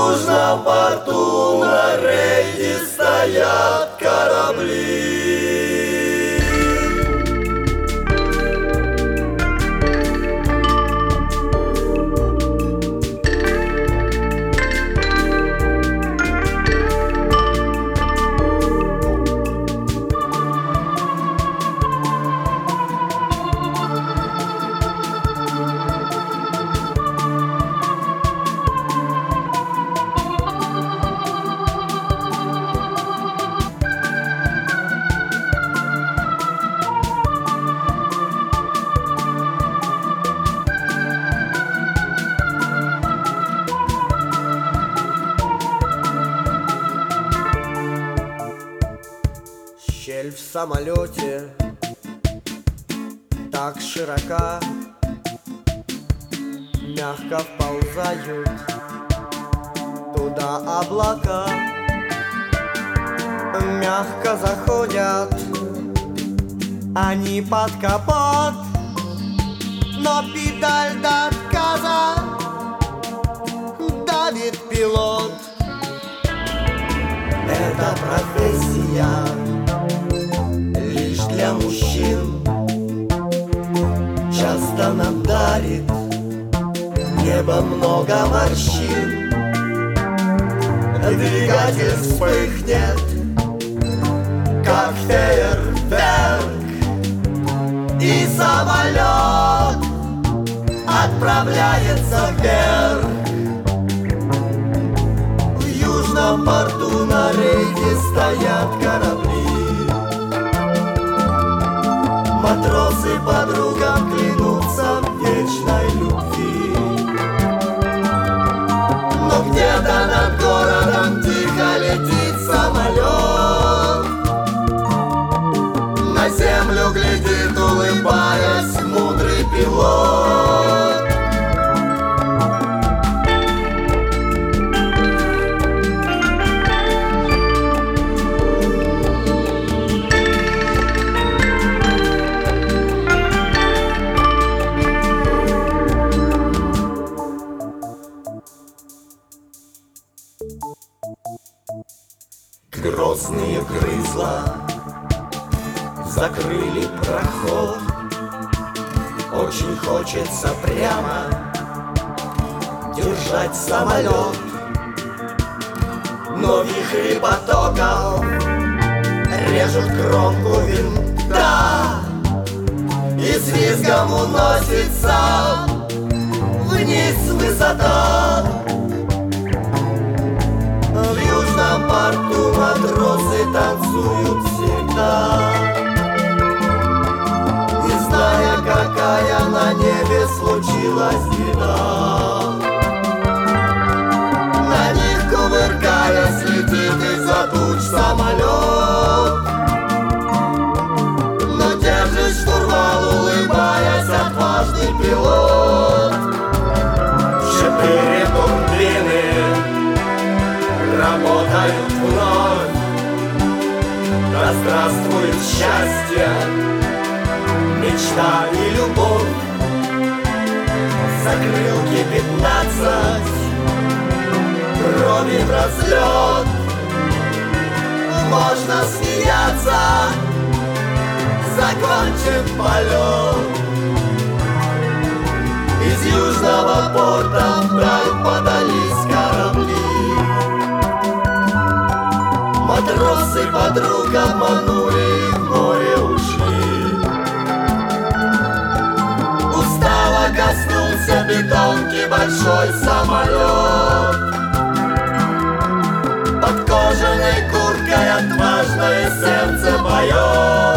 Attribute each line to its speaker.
Speaker 1: южном порту на рейде стоят корабли.
Speaker 2: Щель в самолете так широка, мягко вползают туда облака, мягко заходят они под капот, но педаль до отказа давит пилот.
Speaker 1: Эта профессия лишь для мужчин, часто нам дарит небо много морщин. Двигатель вспыхнет, как фейерверк, и самолет отправляется вверх. В южном порту на рейде стоят корабли. Матросы подругам клянутся в вечной любви. Но где-то над городом тихо летит самолет. На землю глядит, улыбаясь, мудрый пилот. Грозные грызла закрыли проход. Очень хочется прямо держать самолет, но вихри потоков режут кромку винта, и с визгом уносится вниз высота. В южном порту матросы танцуют всегда, не зная, какая на небе случилась беда. На них, кувыркаясь, летит из-за туч самолет, но держит штурвал, улыбаясь, отважный пилот. 4 турбины работают вновь. Да здравствует счастье, мечта и любовь. Закрылки 15, крови в разлет. Можно смеяться, закончен полет. Из южного порта вдаль подались корабли. Матросы подруг обманули, в море ушли. Устало коснулся бетонки большой самолет. Под кожаной курткой отважное сердце поет.